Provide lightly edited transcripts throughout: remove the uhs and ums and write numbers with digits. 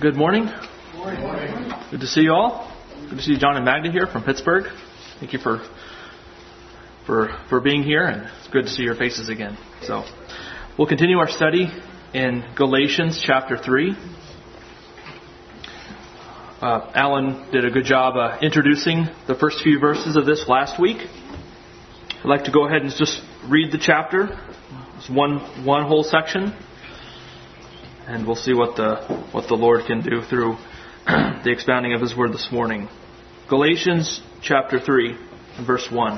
Good morning. Good morning. Good to see you all. Good to see John and Magda here from Pittsburgh. Thank you for being here, and it's good to see your faces again. So, we'll continue our study in Galatians chapter 3. Alan did a good job introducing the first few verses of this last week. I'd like to go ahead and just read the chapter. It's one whole section. And we'll see what the Lord can do through the expounding of His Word this morning. Galatians chapter 3, verse 1.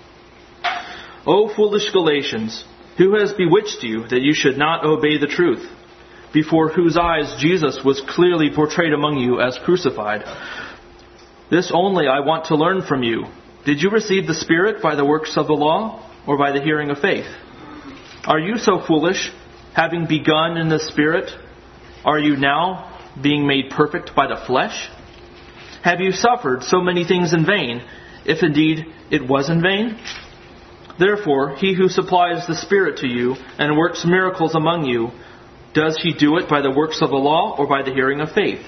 O foolish Galatians, who has bewitched you that you should not obey the truth, before whose eyes Jesus was clearly portrayed among you as crucified? This only I want to learn from you. Did you receive the Spirit by the works of the law, or by the hearing of faith? Are you so foolish? Having begun in the Spirit, are you now being made perfect by the flesh? Have you suffered so many things in vain, if indeed it was in vain? Therefore, He who supplies the Spirit to you and works miracles among you, does He do it by the works of the law or by the hearing of faith?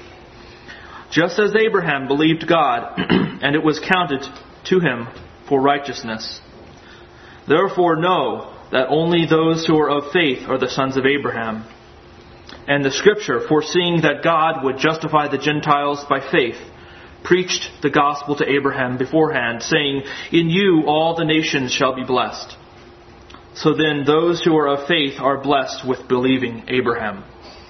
Just as Abraham believed God, and it was counted to him for righteousness. Therefore know that only those who are of faith are the sons of Abraham. And the Scripture, foreseeing that God would justify the Gentiles by faith, preached the gospel to Abraham beforehand, saying, In you all the nations shall be blessed. So then those who are of faith are blessed with believing Abraham.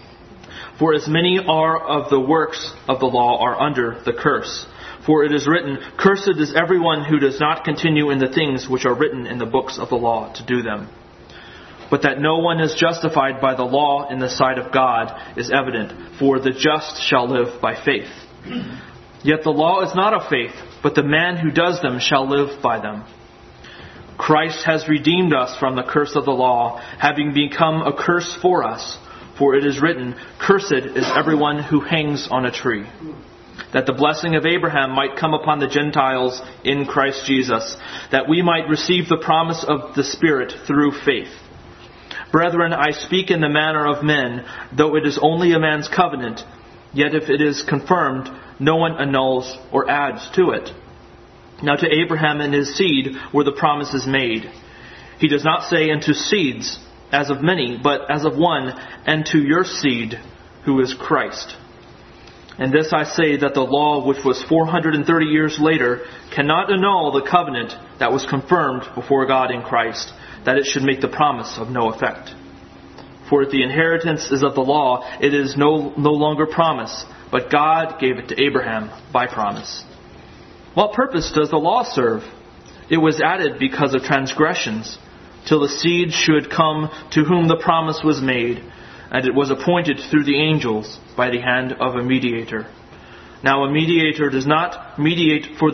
For as many are of the works of the law are under the curse. For it is written, Cursed is everyone who does not continue in the things which are written in the books of the law to do them. But that no one is justified by the law in the sight of God is evident, for the just shall live by faith. Yet the law is not of faith, but the man who does them shall live by them. Christ has redeemed us from the curse of the law, having become a curse for us. For it is written, Cursed is everyone who hangs on a tree. That the blessing of Abraham might come upon the Gentiles in Christ Jesus, that we might receive the promise of the Spirit through faith. Brethren, I speak in the manner of men, though it is only a man's covenant, yet if it is confirmed, no one annuls or adds to it. Now to Abraham and his seed were the promises made. He does not say unto seeds, as of many, but as of one, and to your seed, who is Christ. And this I say, that the law, which was 430 years later, cannot annul the covenant that was confirmed before God in Christ, that it should make the promise of no effect. For if the inheritance is of the law, it is no longer promise, but God gave it to Abraham by promise. What purpose does the law serve? It was added because of transgressions, till the seed should come to whom the promise was made, and it was appointed through the angels by the hand of a mediator. Now a mediator does not mediate for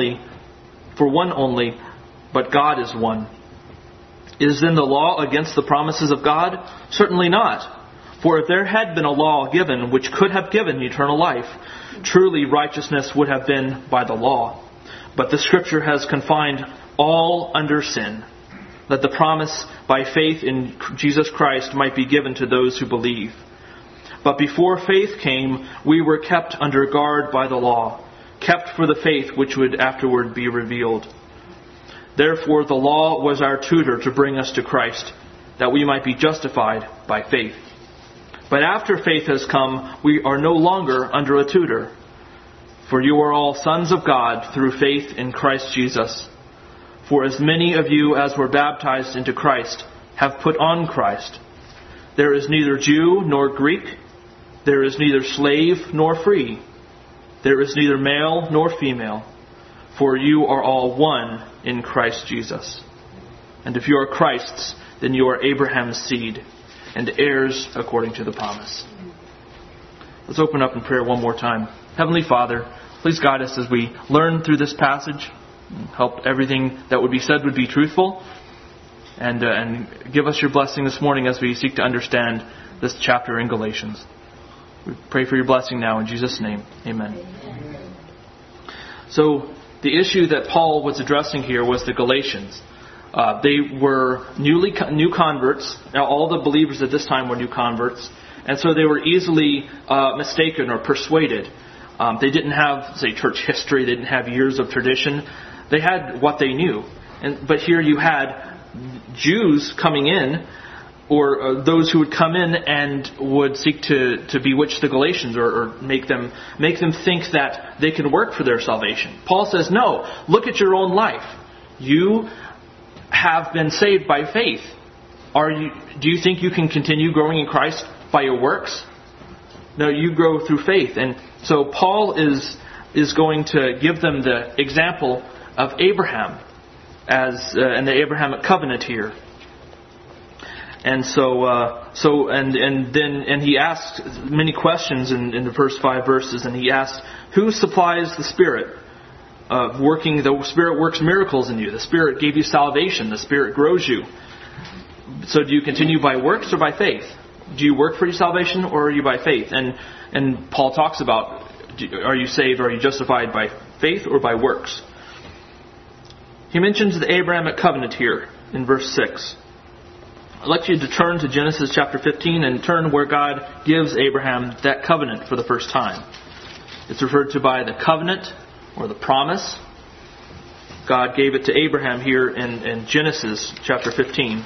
one only, but God is one. Is then the law against the promises of God? Certainly not. For if there had been a law given which could have given eternal life, truly righteousness would have been by the law. But the Scripture has confined all under sin, that the promise by faith in Jesus Christ might be given to those who believe. But before faith came, we were kept under guard by the law, kept for the faith which would afterward be revealed. Therefore the law was our tutor to bring us to Christ, that we might be justified by faith. But after faith has come, we are no longer under a tutor. For you are all sons of God through faith in Christ Jesus. For as many of you as were baptized into Christ have put on Christ. There is neither Jew nor Greek. There is neither slave nor free. There is neither male nor female. For you are all one in Christ Jesus. And if you are Christ's, then you are Abraham's seed, and heirs according to the promise. Let's open up in prayer one more time. Heavenly Father, please guide us as we learn through this passage. Help everything that would be said would be truthful. And give us your blessing this morning as we seek to understand this chapter in Galatians. We pray for your blessing now in Jesus' name. Amen. So the issue that Paul was addressing here was the Galatians. They were new converts. Now, all the believers at this time were new converts. And so they were easily mistaken or persuaded. They didn't have, say, church history. They didn't have years of tradition. They had what they knew. But here you had Jews coming in, or those who would come in and would seek to bewitch the Galatians or make them think that they can work for their salvation. Paul says, no, look at your own life. You have been saved by faith. Do you think you can continue growing in Christ by your works? No, you grow through faith. And so Paul is going to give them the example of Abraham and the Abrahamic covenant here. And then he asked many questions in the first 5 verses, and he asked, who supplies the Spirit? The Spirit works miracles in you. The Spirit gave you salvation. The Spirit grows you. So do you continue by works or by faith? Do you work for your salvation, or are you by faith? And Paul talks about, are you saved, are you justified by faith or by works? He mentions the Abrahamic covenant here in verse 6. I'd like you to turn to Genesis chapter 15 and turn where God gives Abraham that covenant for the first time. It's referred to by the covenant or the promise. God gave it to Abraham here in Genesis chapter 15.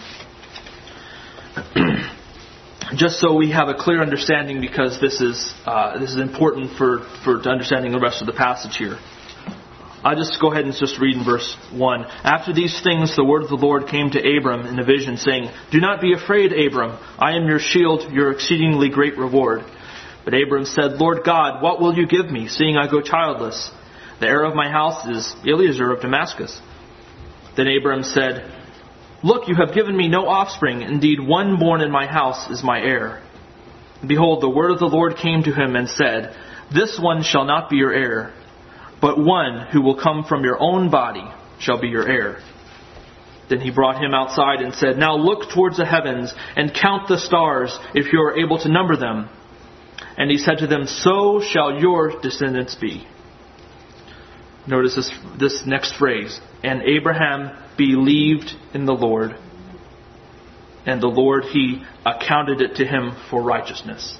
Just so we have a clear understanding, because this is important for understanding the rest of the passage here. I'll just go ahead and just read in verse 1. After these things, the word of the Lord came to Abram in a vision, saying, do not be afraid, Abram. I am your shield, your exceedingly great reward. But Abram said, Lord God, what will you give me, seeing I go childless? The heir of my house is Eliezer of Damascus. Then Abram said, look, you have given me no offspring. Indeed, one born in my house is my heir. And behold, the word of the Lord came to him and said, this one shall not be your heir, but one who will come from your own body shall be your heir. Then he brought him outside and said, now look towards the heavens and count the stars, if you are able to number them. And he said to them, so shall your descendants be. Notice this next phrase. And Abraham believed in the Lord, and the Lord, he accounted it to him for righteousness.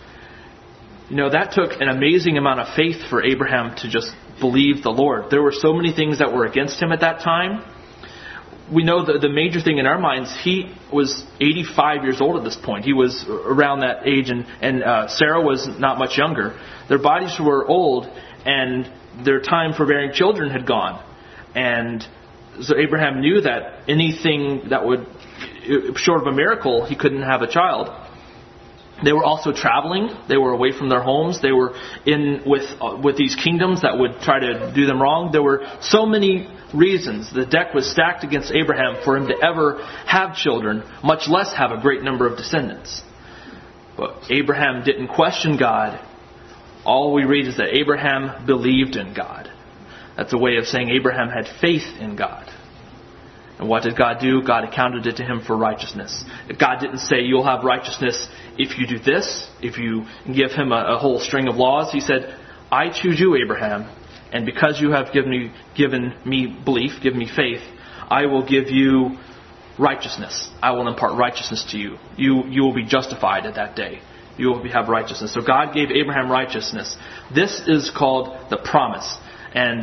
You know, that took an amazing amount of faith for Abraham to just believe the Lord. There were so many things that were against him at that time. We know that the major thing in our minds, he was 85 years old at this point. He was around that age, and Sarah was not much younger. Their bodies were old, and their time for bearing children had gone. And so Abraham knew that anything that would, short of a miracle, he couldn't have a child. They were also traveling. They were away from their homes. They were in with these kingdoms that would try to do them wrong. There were so many reasons. The deck was stacked against Abraham for him to ever have children, much less have a great number of descendants. But Abraham didn't question God. All we read is that Abraham believed in God. That's a way of saying Abraham had faith in God. And what did God do? God accounted it to him for righteousness. God didn't say, you'll have righteousness if you do this, if you give him a whole string of laws. He said, I choose you, Abraham, and because you have given me belief, given me faith, I will give you righteousness. I will impart righteousness to you. You will be justified at that day. You will have righteousness. So God gave Abraham righteousness. This is called the promise. And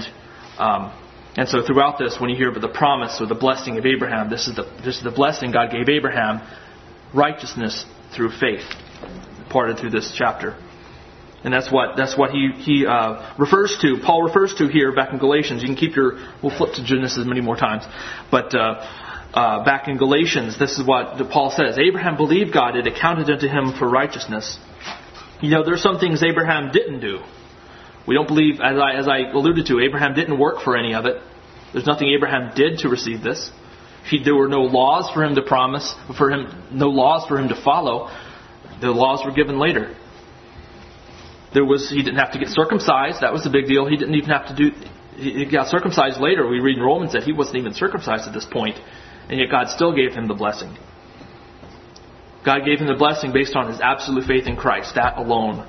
so throughout this, when you hear about the promise or the blessing of Abraham, this is the blessing God gave Abraham, righteousness through faith, parted through this chapter. And that's what he refers to. Paul refers to here back in Galatians. You can we'll flip to Genesis many more times, but back in Galatians, this is what Paul says: Abraham believed God; it accounted unto him for righteousness. You know, there's some things Abraham didn't do. We don't believe, as I alluded to, Abraham didn't work for any of it. There's nothing Abraham did to receive this. There were no laws for him to promise, no laws for him to follow. The laws were given later. He didn't have to get circumcised. That was the big deal. He didn't even have to do. He got circumcised later. We read in Romans that he wasn't even circumcised at this point, and yet God still gave him the blessing. God gave him the blessing based on his absolute faith in Christ. That alone.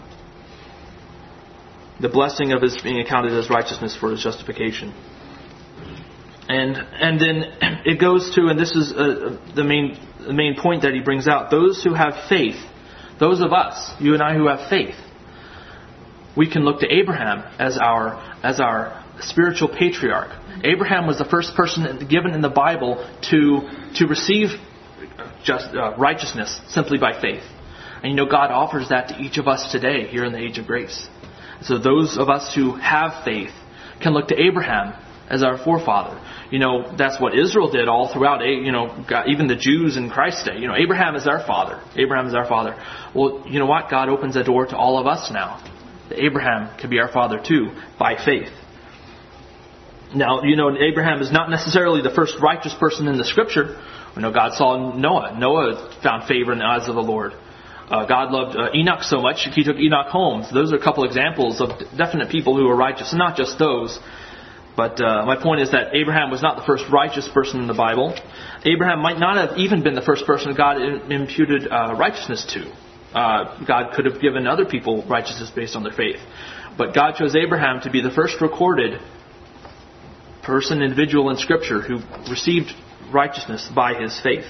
The blessing of his being accounted as righteousness for his justification. And then it goes to, and this is the main point that he brings out, those who have faith, Those of us, you and I who have faith, we can look to Abraham as our spiritual patriarch. Abraham was the first person given in the Bible to receive righteousness simply by faith. And God offers that to each of us today here in the age of grace. So those of us who have faith can look to Abraham as our forefather. That's what Israel did all throughout, even the Jews in Christ's day. Abraham is our father. Abraham is our father. Well, you know what? God opens the door to all of us now. That Abraham can be our father too, by faith. Now, Abraham is not necessarily the first righteous person in the Scripture. God saw Noah. Noah found favor in the eyes of the Lord. God loved Enoch so much, He took Enoch home. So those are a couple examples of definite people who are righteous, and not just those. But my point is that Abraham was not the first righteous person in the Bible. Abraham might not have even been the first person God imputed righteousness to. God could have given other people righteousness based on their faith. But God chose Abraham to be the first recorded individual in Scripture who received righteousness by his faith.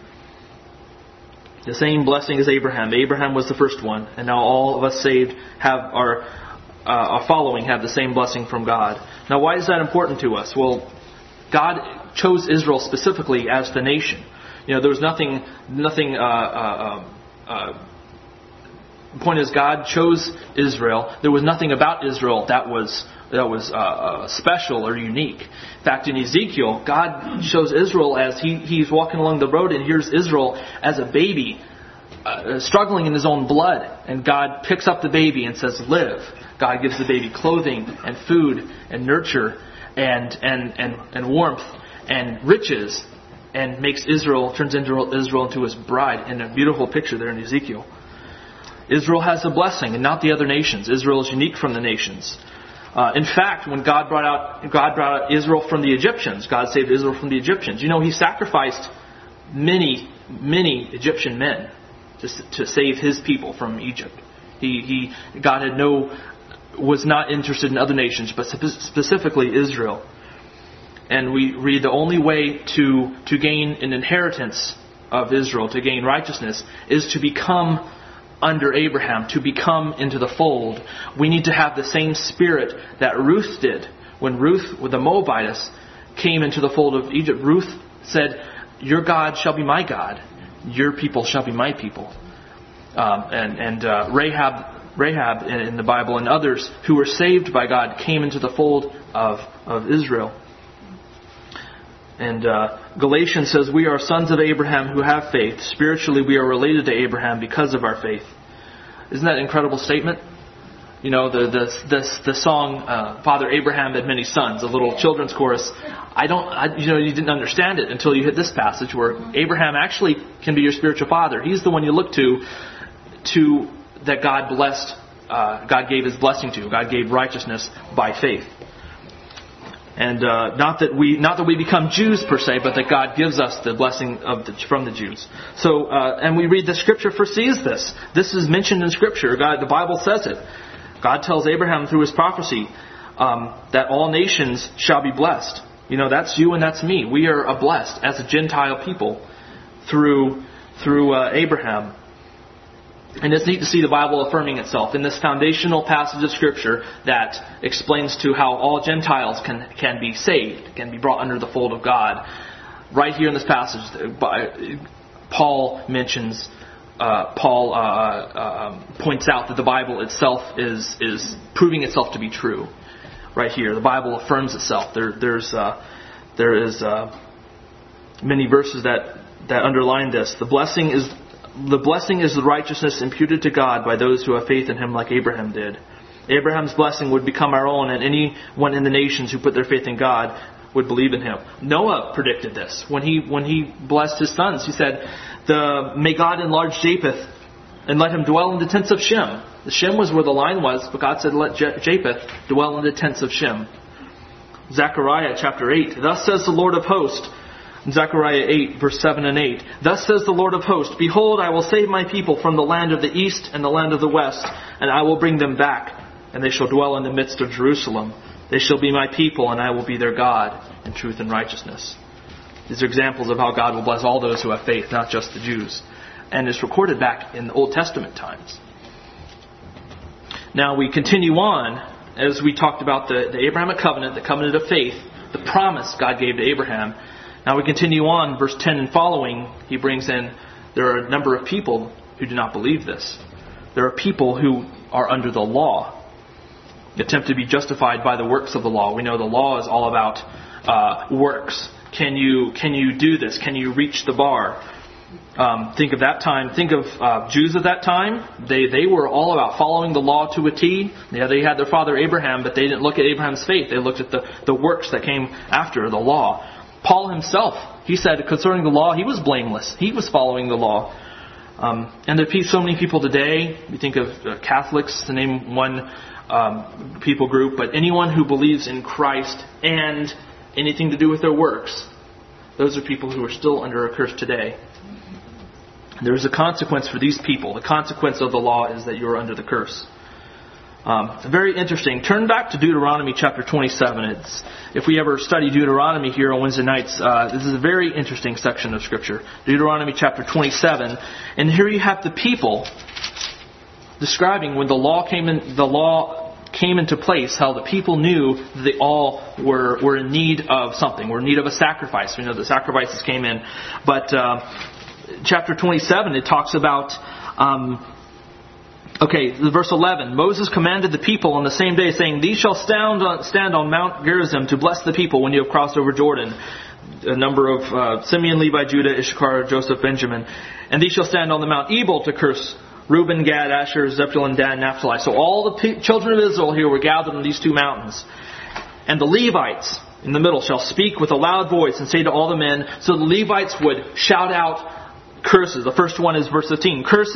The same blessing as Abraham. Abraham was the first one, and now all of us saved are following have the same blessing from God. Now, why is that important to us? Well, God chose Israel specifically as the nation. There was nothing. The point is, God chose Israel. There was nothing about Israel that was special or unique. In fact, in Ezekiel, God shows Israel as he's walking along the road and hears Israel as a baby struggling in his own blood. And God picks up the baby and says, "Live." God gives the baby clothing and food and nurture and warmth and riches, and turns Israel into his bride, in a beautiful picture there in Ezekiel. Israel has a blessing and not the other nations. Israel is unique from the nations. In fact, when God brought out Israel from the Egyptians, God saved Israel from the Egyptians. He sacrificed many Egyptian men to save His people from Egypt. God was not interested in other nations, but specifically Israel. And we read the only way to gain an inheritance of Israel, to gain righteousness, is to become under Abraham, to become into the fold. We need to have the same spirit that Ruth did. When Ruth, with the Moabitess, came into the fold of Egypt, Ruth said, "Your God shall be my God. Your people shall be my people." Rahab in the Bible and others who were saved by God came into the fold of Israel. And Galatians says, "We are sons of Abraham who have faith. Spiritually, we are related to Abraham because of our faith." Isn't that an incredible statement? The song, "Father Abraham had many sons," a little children's chorus. You didn't understand it until you hit this passage where Abraham actually can be your spiritual father. He's the one you look to that God blessed. God gave His blessing to. God gave righteousness by faith. And not that we become Jews per se, but that God gives us the blessing from the Jews. So, and we read the Scripture foresees this. This is mentioned in Scripture. The Bible says it. God tells Abraham through his prophecy that all nations shall be blessed. That's you and that's me. We are blessed as a Gentile people through Abraham. And it's neat to see the Bible affirming itself in this foundational passage of Scripture that explains to how all Gentiles can be saved, can be brought under the fold of God. Right here in this passage, Paul points out that the Bible itself is proving itself to be true. Right here, the Bible affirms itself. There is many verses that underline this. The blessing is the righteousness imputed to God by those who have faith in Him, like Abraham did. Abraham's blessing would become our own, and anyone in the nations who put their faith in God would believe in Him. Noah predicted this when he blessed his sons. He said, "May God enlarge Japheth and let him dwell in the tents of Shem." The Shem was where the line was, but God said, "Let Japheth dwell in the tents of Shem." Zechariah chapter 8. "Thus says the Lord of hosts." Zechariah 8, verse 7 and 8. "Thus says the Lord of hosts, Behold, I will save my people from the land of the east and the land of the west, and I will bring them back, and they shall dwell in the midst of Jerusalem. They shall be my people, and I will be their God in truth and righteousness." These are examples of how God will bless all those who have faith, not just the Jews. and is recorded back in the Old Testament times. Now we continue on as we talked about the Abrahamic covenant, the covenant of faith, the promise God gave to Abraham. Now we continue on, verse 10 and following, he brings in, there are a number of people who do not believe this. There are people who are under the law, attempt to be justified by the works of the law. We know the law is all about works. Can you do this? Can you reach the bar? Think of that time. Think of Jews of that time. They were all about following the law to a T. Yeah, they had their father Abraham, but they didn't look at Abraham's faith. They looked at the works that came after the law. Paul himself, he said concerning the law, he was blameless. He was following the law. And there are so many people today. You think of Catholics, to name one people group, but anyone who believes in Christ and anything to do with their works, those are people who are still under a curse today. There is a consequence for these people. The consequence of the law is that you are under the curse. Very interesting. Turn back to Deuteronomy chapter 27. If we ever study Deuteronomy here on Wednesday nights, this is a very interesting section of Scripture. Deuteronomy chapter 27. And here you have the people describing when the law came into place, how the people knew that they all were in need of something, were in need of a sacrifice. We know the sacrifices came in. But chapter 27, it talks about... verse 11. Moses commanded the people on the same day, saying, "These shall stand on Mount Gerizim to bless the people when you have crossed over Jordan." A number of Simeon, Levi, Judah, Issachar, Joseph, Benjamin. "And these shall stand on the Mount Ebal to curse Reuben, Gad, Asher, Zebulun, Dan, Naphtali." So all the children of Israel here were gathered on these two mountains. "And the Levites in the middle shall speak with a loud voice and say to all the men." So the Levites would shout out curses. The first one is verse 15. Cursed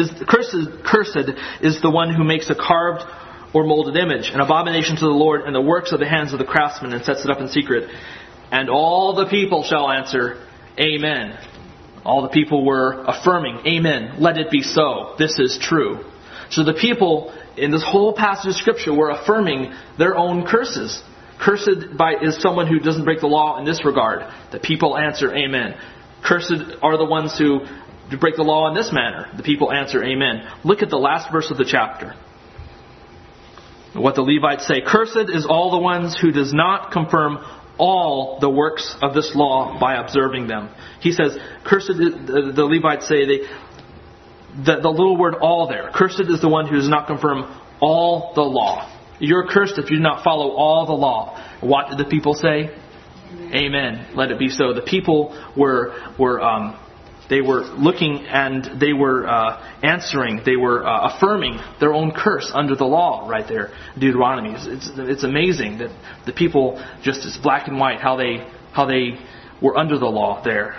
is the one who makes a carved or molded image, an abomination to the Lord, and the works of the hands of the craftsman, and sets it up in secret. And all the people shall answer, Amen. All the people were affirming, Amen. Let it be so. This is true. So the people in this whole passage of Scripture were affirming their own curses. Cursed is someone who doesn't break the law in this regard. The people answer, Amen. Cursed are the ones who break the law in this manner. The people answer, Amen. Look at the last verse of the chapter. What the Levites say. "Cursed is all the ones who does not confirm all the works of this law by observing them." He says, cursed, the Levites say, the little word all there. Cursed is the one who does not confirm all the law. You're cursed if you do not follow all the law. What did the people say? Amen. Let it be so. The people were looking and they were answering. They were affirming their own curse under the law right there. Deuteronomy. It's amazing that the people, just as black and white, how they were under the law there.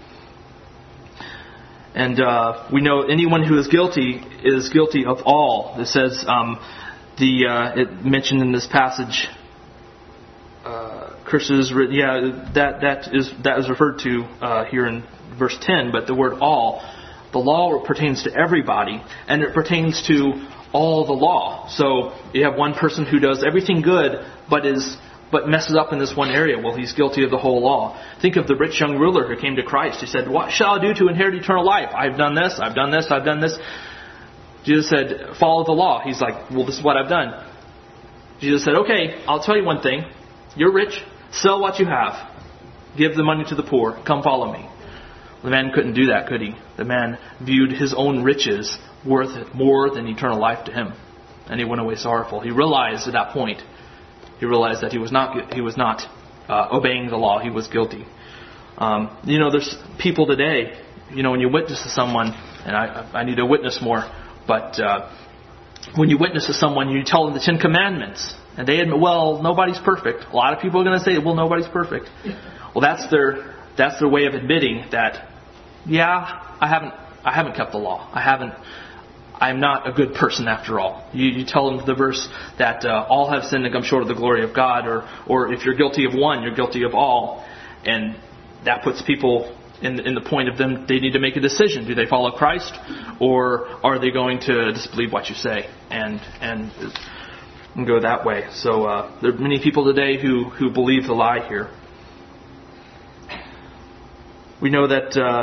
And we know anyone who is guilty of all. It says it mentioned in this passage. Curses, that is referred to here in verse 10, but the word all, the law pertains to everybody, and it pertains to all the law. So you have one person who does everything good, but messes up in this one area. Well, he's guilty of the whole law. Think of the rich young ruler who came to Christ. He said, "What shall I do to inherit eternal life? I've done this, I've done this, I've done this." Jesus said, "Follow the law." He's like, "Well, this is what I've done." Jesus said, "Okay, I'll tell you one thing. You're rich. Sell what you have. Give the money to the poor. Come follow me." The man couldn't do that, could he? The man viewed his own riches worth more than eternal life to him. And he went away sorrowful. He realized at that point, that he was not obeying the law. He was guilty. There's people today, when you witness to someone, and I need to witness more, but when you witness to someone, you tell them the 10 Commandments. And they admit, well, nobody's perfect. A lot of people are going to say, well, nobody's perfect. Well, that's their way of admitting that, I haven't kept the law. I'm not a good person after all. You tell them the verse that all have sinned and come short of the glory of God, or if you're guilty of one, you're guilty of all. And that puts people in the point of them, they need to make a decision. Do they follow Christ, or are they going to disbelieve what you say and go that way? So there are many people today who believe the lie here. We know that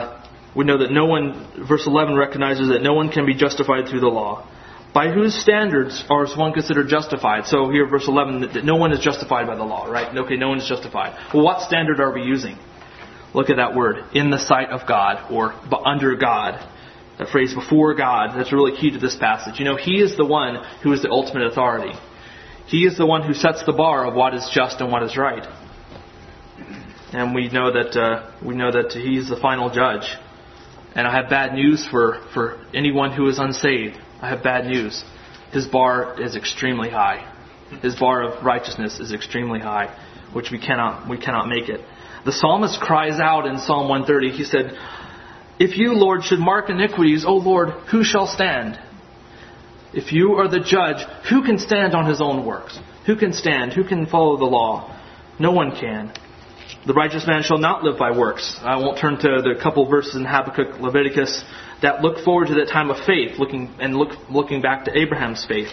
We know that no one, verse 11 recognizes that no one can be justified through the law. By whose standards is one considered justified? So here, verse 11, that no one is justified by the law, right? Okay, no one is justified. Well, what standard are we using? Look at that word, in the sight of God, or under God. That phrase, before God, that's really key to this passage. You know, He is the one who is the ultimate authority. He is the one who sets the bar of what is just and what is right. And we know that He's the final judge. And I have bad news for anyone who is unsaved. I have bad news. His bar is extremely high. His bar of righteousness is extremely high, which we cannot make it. The psalmist cries out in Psalm 130. He said, "If you, Lord, should mark iniquities, O Lord, who shall stand? If you are the judge, who can stand on his own works? Who can stand? Who can follow the law? No one can. The righteous man shall not live by works." I won't turn to the couple verses in Habakkuk, Leviticus that look forward to that time of faith, looking back to Abraham's faith.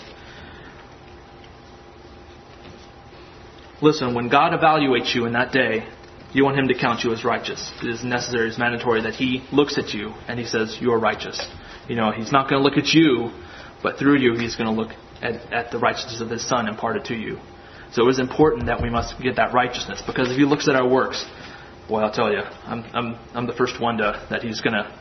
Listen, when God evaluates you in that day, you want Him to count you as righteous. It is necessary, it's mandatory that He looks at you and He says, "You are righteous." You know, He's not going to look at you, but through you He's going to look at the righteousness of His Son imparted to you. So it was important that we must get that righteousness, because if He looks at our works, boy, I'll tell you, I'm the first one that He's going to,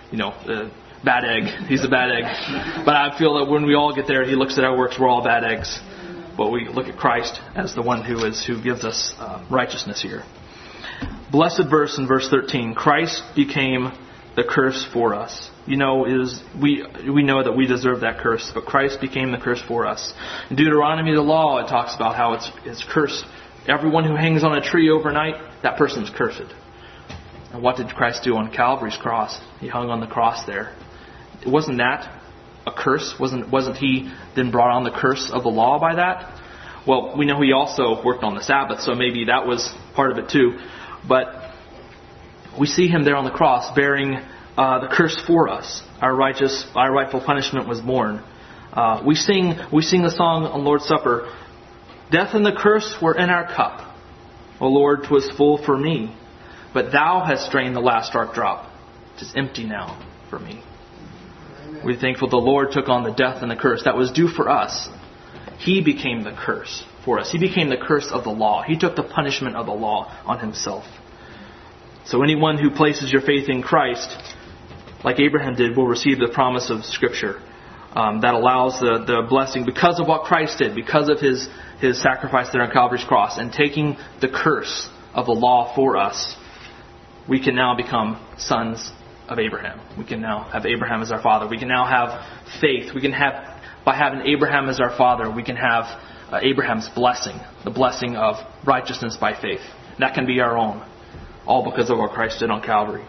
bad egg. He's a bad egg. But I feel that when we all get there, He looks at our works, we're all bad eggs. But we look at Christ as the one who gives us righteousness here. Blessed verse in verse 13. Christ became the curse for us. We know that we deserve that curse, but Christ became the curse for us. In Deuteronomy, the law, it talks about how it's cursed. Everyone who hangs on a tree overnight, that person's cursed. And what did Christ do on Calvary's cross? He hung on the cross there. Wasn't that a curse? Wasn't He then brought on the curse of the law by that? Well, we know He also worked on the Sabbath, so maybe that was part of it too. But we see Him there on the cross bearing the curse for us. Our rightful punishment was borne. We sing the song on Lord's Supper, "Death and the curse were in our cup. O Lord, 'twas full for me. But Thou hast drained the last dark drop. 'Tis empty now for me." We're thankful the Lord took on the death and the curse that was due for us. He became the curse for us. He became the curse of the law. He took the punishment of the law on Himself. So anyone who places your faith in Christ, like Abraham did, will receive the promise of Scripture that allows the blessing because of what Christ did, because of His sacrifice there on Calvary's cross, and taking the curse of the law for us. We can now become sons of Abraham. We can now have Abraham as our father. We can now have faith. By having Abraham as our father, we can have Abraham's blessing, the blessing of righteousness by faith. That can be our own, all because of what Christ did on Calvary.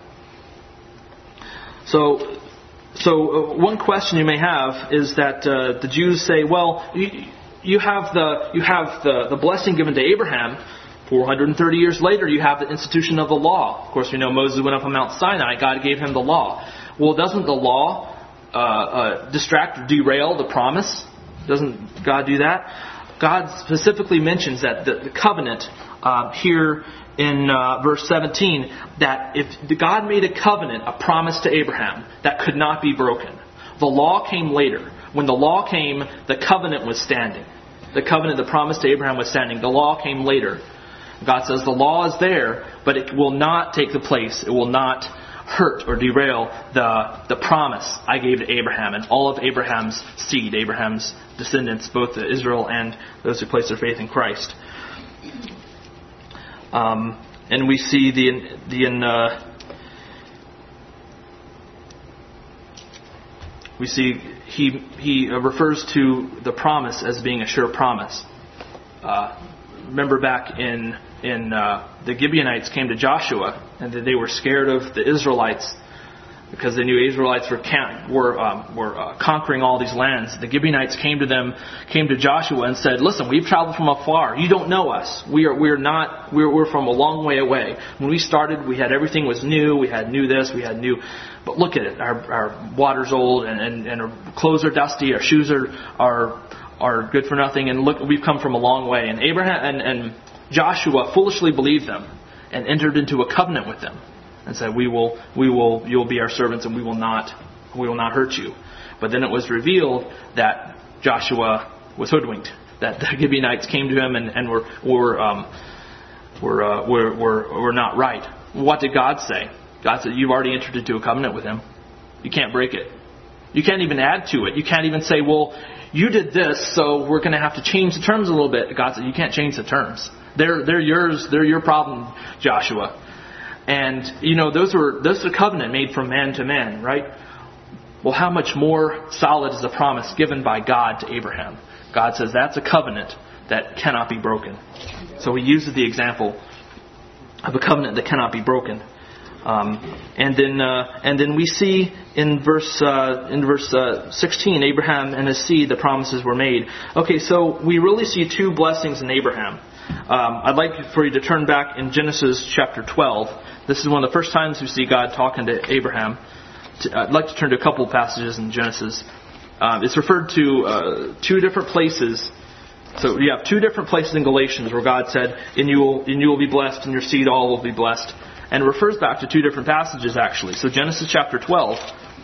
So one question you may have is that the Jews say, well, you have the blessing given to Abraham. 430 years later, you have the institution of the law. Of course, we know Moses went up on Mount Sinai. God gave him the law. Well, doesn't the law distract or derail the promise? Doesn't God do that? God specifically mentions that the covenant here in verse 17, that if God made a covenant, a promise to Abraham, that could not be broken. The law came later. When the law came, the covenant was standing. The covenant, the promise to Abraham was standing. The law came later. God says the law is there, but it will not take the place. It will not hurt or derail the promise I gave to Abraham and all of Abraham's seed, Abraham's descendants, both Israel and those who place their faith in Christ. And we see he refers to the promise as being a sure promise. Remember back in the Gibeonites came to Joshua, and they were scared of the Israelites because they knew Israelites were conquering all these lands. The Gibeonites came to Joshua and said, "Listen, we've traveled from afar. You don't know us. We're from a long way away. When we started, we had everything was new. We had new this. We had new. But look at it. Our water's old, and our clothes are dusty. Our shoes are good for nothing. And look, we've come from a long way." And Abraham and Joshua foolishly believed them and entered into a covenant with them. and said, you'll be our servants, and we will not hurt you. But then it was revealed that Joshua was hoodwinked, that the Gibeonites came to him and were not right. What did God say? God said, you've already entered into a covenant with him. You can't break it. You can't even add to it. You can't even say, well, you did this, so we're going to have to change the terms a little bit. God said, you can't change the terms. They're yours. They're your problem, Joshua. And, those are a covenant made from man to man, right? Well, how much more solid is the promise given by God to Abraham? God says that's a covenant that cannot be broken. So he uses the example of a covenant that cannot be broken. And then we see in verse 16, Abraham and his seed, the promises were made. Okay, so we really see two blessings in Abraham. I'd like for you to turn back in Genesis chapter 12. This is one of the first times we see God talking to Abraham. I'd like to turn to a couple of passages in Genesis. It's referred to two different places. So you have two different places in Galatians where God said, "In you will be blessed, and your seed all will be blessed," and it refers back to two different passages actually. So Genesis chapter 12,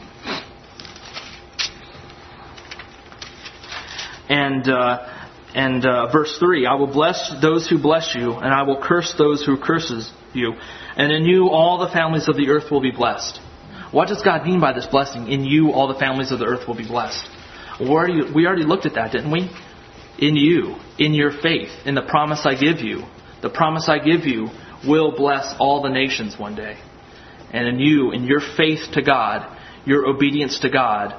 and verse 3: "I will bless those who bless you, and I will curse those who curses you, and in you all the families of the earth will be blessed." What does God mean by this blessing? In you, all the families of the earth will be blessed. We already looked at that, didn't we? In you, in your faith, in the promise I give you. The promise I give you will bless all the nations one day. And in you, in your faith to God, your obedience to God,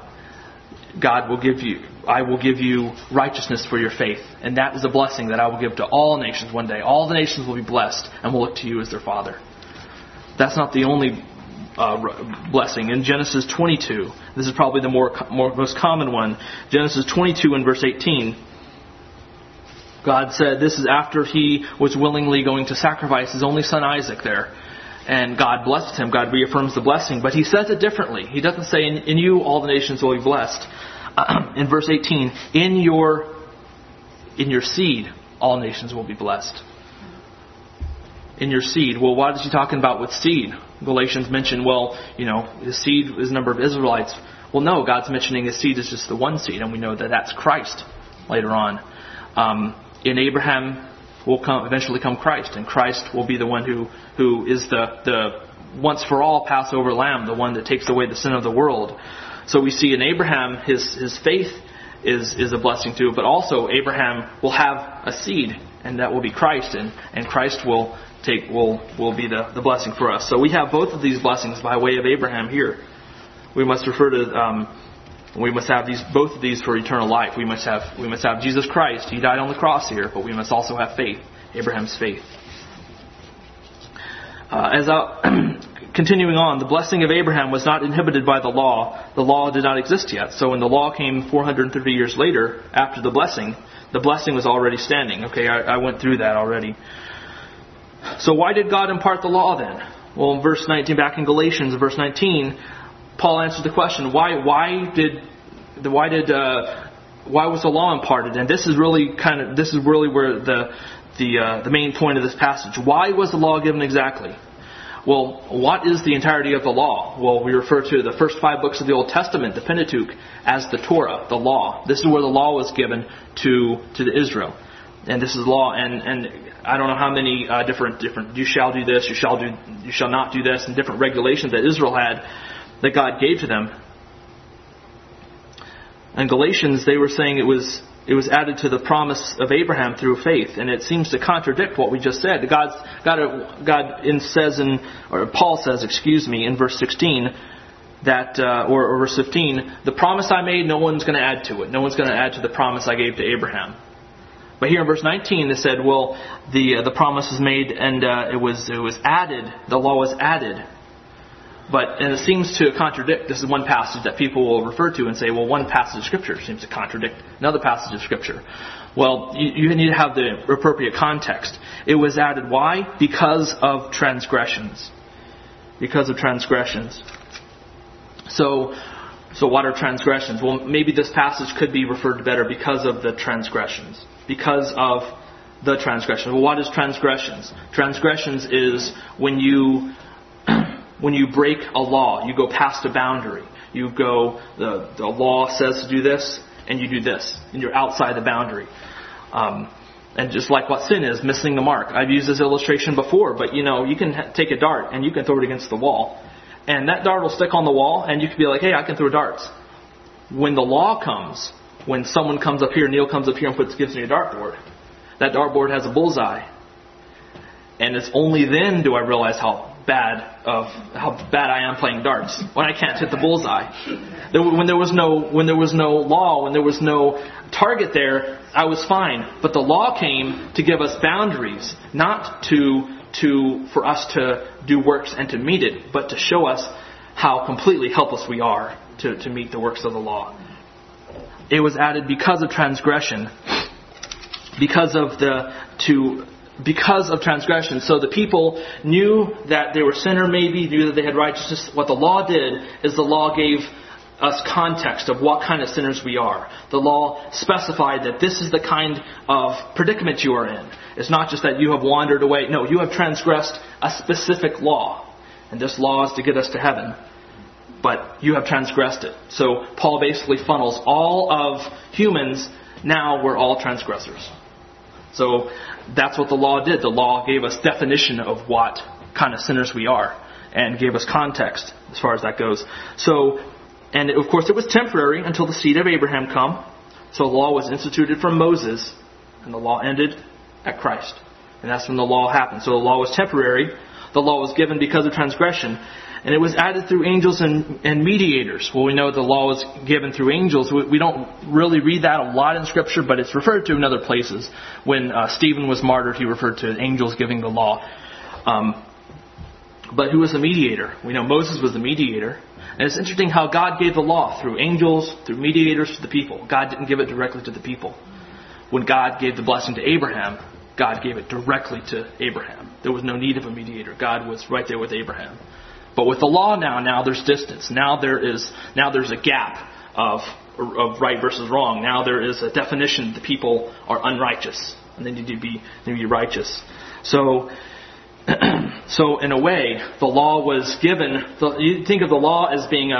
I will give you righteousness for your faith. And that is a blessing that I will give to all nations one day. All the nations will be blessed and will look to you as their father. That's not the only blessing. In Genesis 22, this is probably the most common one. Genesis 22 and verse 18, God said, this is after he was willingly going to sacrifice his only son Isaac there. And God blessed him. God reaffirms the blessing. But he says it differently. He doesn't say, in you all the nations will be blessed. In verse 18, in your seed all nations will be blessed. In your seed. Well, what is he talking about with seed? Galatians mention, his seed is the number of Israelites. Well, no, God's mentioning his seed is just the one seed, and we know that that's Christ later on. In Abraham will eventually come Christ, and Christ will be the one who is the once for all Passover lamb, the one that takes away the sin of the world. So we see in Abraham his faith is a blessing too, but also Abraham will have a seed, and that will be Christ, and Christ will be the blessing for us. So we have both of these blessings by way of Abraham here. We must have both of these for eternal life. We must have Jesus Christ. He died on the cross here, but we must also have faith, Abraham's faith. Continuing on, the blessing of Abraham was not inhibited by the law. The law did not exist yet. So when the law came 430 years later, after the blessing was already standing. Okay, I went through that already. So why did God impart the law then? Well, in verse 19, back in Galatians, verse 19, Paul answered the question: why was the law imparted? And this is really where the main point of this passage. Why was the law given exactly? Well, what is the entirety of the law? Well, we refer to the first 5 books of the Old Testament, the Pentateuch, as the Torah, the law. This is where the law was given to Israel. And this is law, and I don't know how many different you shall do this, you shall not do this, and different regulations that Israel had that God gave to them. In Galatians, they were saying it was added to the promise of Abraham through faith, and it seems to contradict what we just said. Paul says, in verse 16, that or verse 15, the promise I made, no one's going to add to it. No one's going to add to the promise I gave to Abraham. But here in verse 19, it said, well, the promise was made and it was added. The law was added. And it seems to contradict. This is one passage that people will refer to and say, well, one passage of Scripture seems to contradict another passage of Scripture. Well, you need to have the appropriate context. It was added. Why? Because of transgressions. Because of transgressions. So what are transgressions? Well, maybe this passage could be referred to better because of the transgressions. Because of the transgressions. Well, what is transgressions? Transgressions is when you when you break a law, you go past a boundary. You go, the law says to do this, and you do this, and you're outside the boundary. And just like what sin is, missing the mark. I've used this illustration before, but you can take a dart and you can throw it against the wall. And that dart will stick on the wall, and you can be like, hey, I can throw darts. When the law comes, when someone comes up here, Neil comes up here and gives me a dartboard, that dartboard has a bullseye. And it's only then do I realize how bad I am playing darts, when I can't hit the bullseye. When there was no law, when there was no target there, I was fine. But the law came to give us boundaries, not for us to do works and to meet it, but to show us how completely helpless we are to meet the works of the law. It was added because of transgression, because of transgression. So the people knew that they were sinner, maybe knew that they had righteousness. What the law did is the law gave us context of what kind of sinners we are. The law specified that this is the kind of predicament you are in. It's not just that you have wandered away. No, you have transgressed a specific law. And this law is to get us to heaven. But you have transgressed it. So Paul basically funnels all of humans. Now we're all transgressors. So that's what the law did. The law gave us definition of what kind of sinners we are and gave us context as far as that goes. And of course it was temporary until the seed of Abraham come. So the law was instituted from Moses and the law ended at Christ. And that's when the law happened. So the law was temporary. The law was given because of transgression. And it was added through angels and mediators. Well, we know the law was given through angels. We don't really read that a lot in Scripture, but it's referred to in other places. When Stephen was martyred, he referred to angels giving the law. But who was the mediator? We know Moses was the mediator. And it's interesting how God gave the law through angels, through mediators to the people. God didn't give it directly to the people. When God gave the blessing to Abraham, God gave it directly to Abraham. There was no need of a mediator. God was right there with Abraham. But with the law now there's distance. Now there's a gap of right versus wrong. Now there is a definition that people are unrighteous and they need to be righteous. So in a way, the law was given. You think of the law as being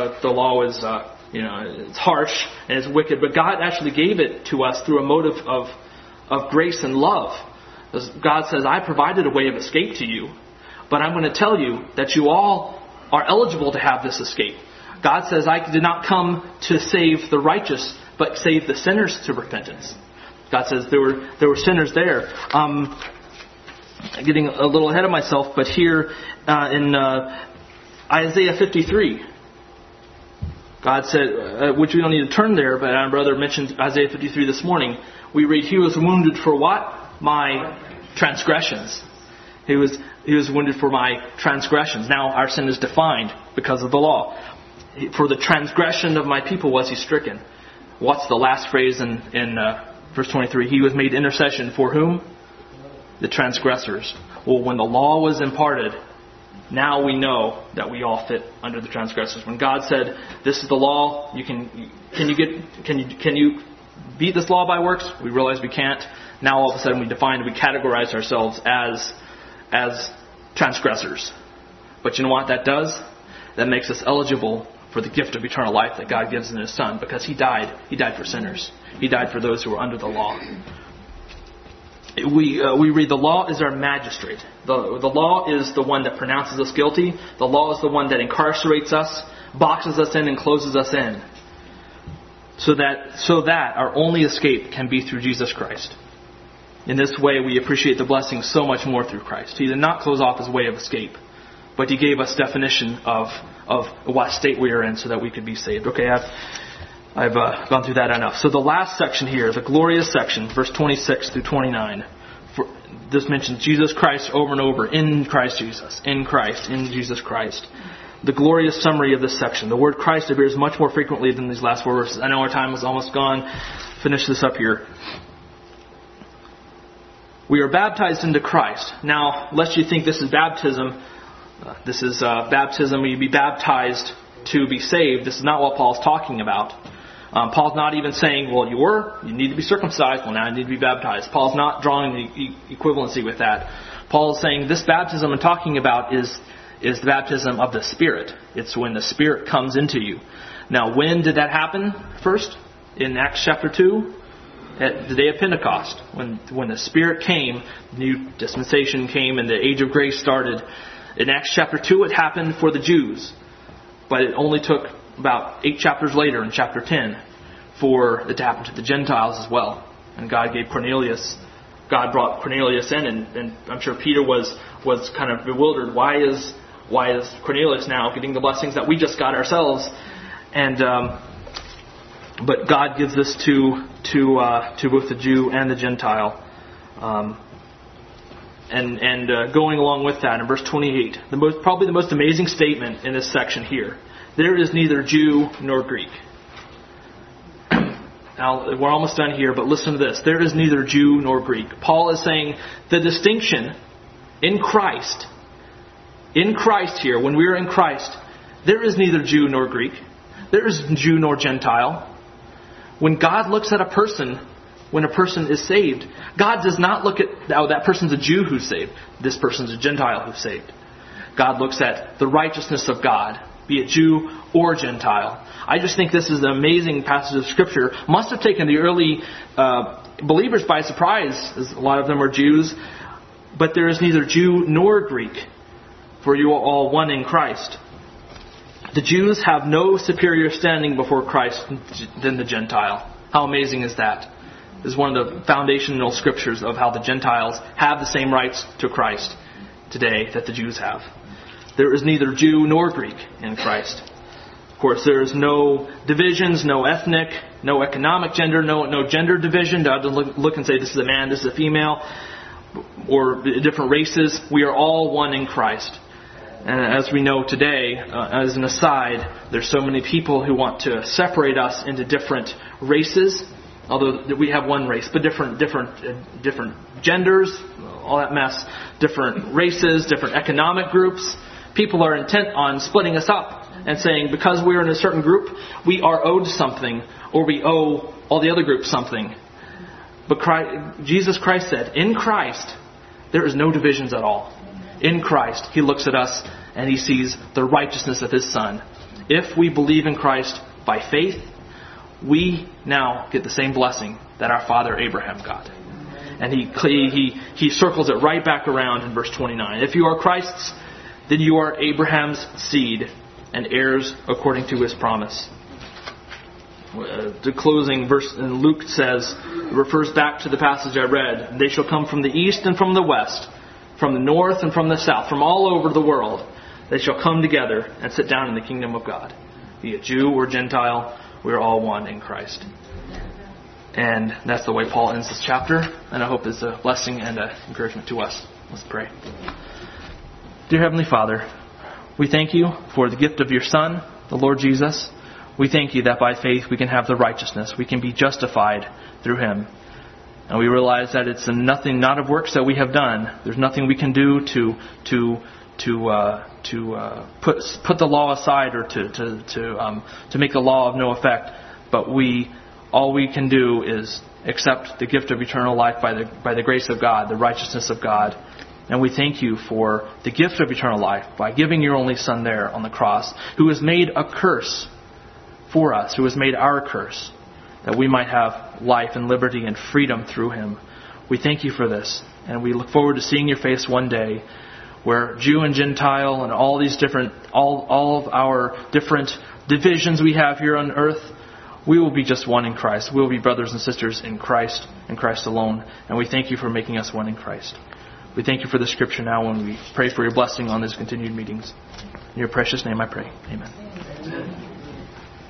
it's harsh and it's wicked, but God actually gave it to us through a motive of grace and love. God says, I provided a way of escape to you. But I'm going to tell you that you all are eligible to have this escape. God says, I did not come to save the righteous, but save the sinners to repentance. God says there were sinners there. Getting a little ahead of myself, but here in Isaiah 53, God said, which we don't need to turn there, but our brother mentioned Isaiah 53 this morning. We read, He was wounded for what? My transgressions. He was wounded for my transgressions. Now our sin is defined because of the law. For the transgression of my people was He stricken. What's the last phrase in verse 23? He was made intercession for whom? The transgressors. Well, when the law was imparted, now we know that we all fit under the transgressors. When God said, "This is the law," can you beat this law by works? We realize we can't. Now all of a sudden we categorize ourselves as transgressors. But you know what that does? That makes us eligible for the gift of eternal life that God gives in His Son, because He died. He died for sinners. He died for those who were under the law. We read the law is our magistrate. The law is the one that pronounces us guilty. The law is the one that incarcerates us, boxes us in, and closes us in. So that our only escape can be through Jesus Christ. In this way, we appreciate the blessing so much more through Christ. He did not close off His way of escape, but He gave us definition of what state we are in so that we could be saved. Okay, I've gone through that enough. So the last section here, the glorious section, verse 26 through 29. This mentions Jesus Christ over and over. In Christ Jesus. In Christ. In Jesus Christ. The glorious summary of this section. The word Christ appears much more frequently than these last four verses. I know our time is almost gone. Finish this up here. We are baptized into Christ. Now, lest you think this is baptism, baptism, you be baptized to be saved. This is not what Paul's talking about. Paul's not even saying, well, you need to be circumcised. Well, now I need to be baptized. Paul's not drawing the equivalency with that. Paul is saying this baptism I'm talking about is is the baptism of the Spirit. It's when the Spirit comes into you. Now, when did that happen first? In Acts chapter 2? At the day of Pentecost. When the Spirit came, the new dispensation came, and the age of grace started. In Acts chapter 2, it happened for the Jews. But it only took about 8 chapters later, in chapter 10, for it to happen to the Gentiles as well. And God brought Cornelius in, and I'm sure Peter was kind of bewildered. Why is Cornelius now getting the blessings that we just got ourselves? But God gives this to both the Jew and the Gentile. Going along with that, in verse 28, probably the most amazing statement in this section here. There is neither Jew nor Greek. Now, we're almost done here, but listen to this. There is neither Jew nor Greek. Paul is saying the distinction in Christ here, when we are in Christ, there is neither Jew nor Greek. There is Jew nor Gentile. When God looks at a person, when a person is saved, God does not look at, that person's a Jew who's saved. This person's a Gentile who's saved. God looks at the righteousness of God, be it Jew or Gentile. I just think this is an amazing passage of Scripture. Must have taken the early believers by surprise, as a lot of them are Jews. But there is neither Jew nor Greek, for you are all one in Christ. The Jews have no superior standing before Christ than the Gentile. How amazing is that? This is one of the foundational scriptures of how the Gentiles have the same rights to Christ today that the Jews have. There is neither Jew nor Greek in Christ. Of course, there is no divisions, no ethnic, no economic gender, no gender division. To look and say this is a man, this is a female, or different races. We are all one in Christ. And as we know today, as an aside, there's so many people who want to separate us into different races. Although we have one race, but different genders, all that mess, different races, different economic groups. People are intent on splitting us up and saying because we're in a certain group, we are owed something, or we owe all the other groups something. But Jesus Christ said, in Christ, there is no divisions at all. In Christ, He looks at us and He sees the righteousness of His Son. If we believe in Christ by faith, we now get the same blessing that our father Abraham got. And he circles it right back around in verse 29. If you are Christ's, then you are Abraham's seed and heirs according to his promise. The closing verse in Luke says, refers back to the passage I read. They shall come from the east and from the west, from the north and from the south, from all over the world. They shall come together and sit down in the kingdom of God. Be it Jew or Gentile, we are all one in Christ. And that's the way Paul ends this chapter. And I hope it's a blessing and an encouragement to us. Let's pray. Dear Heavenly Father, we thank You for the gift of Your Son, the Lord Jesus. We thank You that by faith we can have the righteousness. We can be justified through Him. And we realize that it's nothing, not of works that we have done. There's nothing we can do to put the law aside or to make the law of no effect. But all we can do is accept the gift of eternal life by the grace of God, the righteousness of God. And we thank You for the gift of eternal life by giving Your only Son there on the cross, who has made a curse for us, who has made our curse, that we might have life and liberty and freedom through Him. We thank You for this, and we look forward to seeing Your face one day, where Jew and Gentile and all these different, all of our different divisions we have here on earth, we will be just one in Christ. We will be brothers and sisters in Christ and Christ alone. And we thank You for making us one in Christ. We thank You for the Scripture now, and we pray for Your blessing on these continued meetings. In Your precious name I pray. Amen.